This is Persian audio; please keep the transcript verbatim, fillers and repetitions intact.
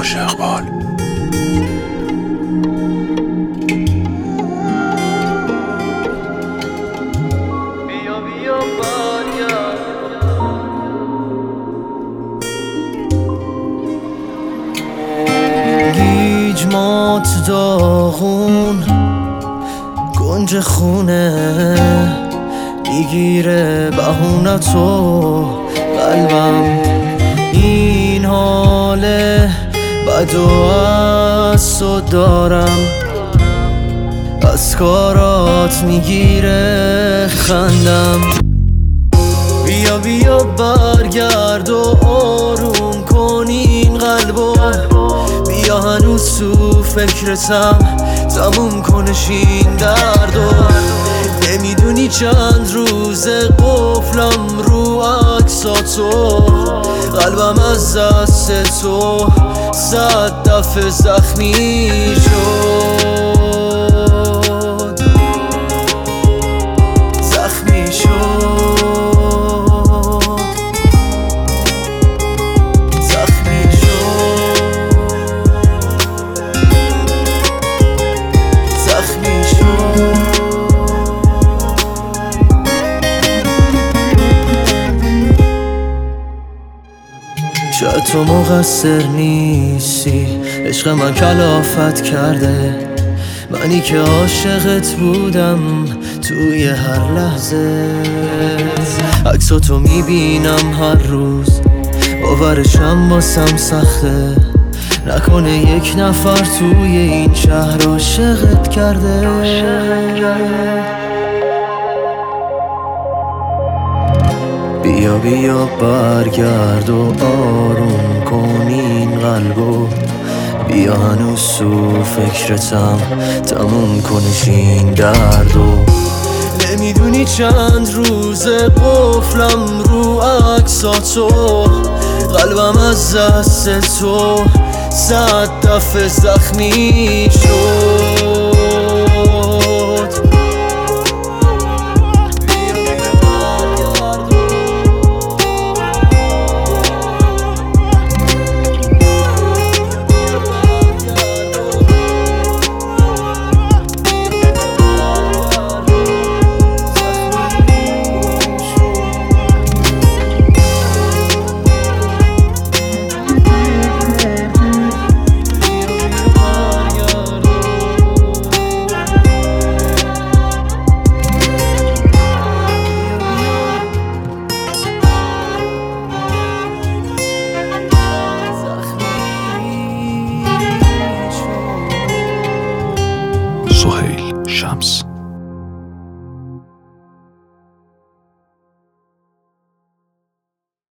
سیاوش اقبال. گیج مات داغون گنج خونه میگیره بهونتو قلبم، این حاله بد و از تو دارم، از کارات میگیره خندم. بیا بیا برگرد و آروم کن این قلبو، بیا هنوز تو فکرتم تموم کنش این دردو. نمیدونی چند روزه قفلم رو عکساتو، قلبم از دست تو صد دفعه زخمی شد، زخمی شد، زخمی شد، زخمی شد. شاید تو مقصر نیستی، عشق من کلافت کرده، منی که عاشقت بودم توی هر لحظه. عکساتو میبینم هر روز، باورشم واسم سخته، نکنه یک نفر توی این شهر عاشقت کرده. بیا بیا برگرد و آروم کن این قلبو، بیا هنوز تو فکرتم تموم کنش این دردو. نمیدونی چند روزه قفلم رو عکساتو، قلبم از دست تو صد دفعه زخمی شد.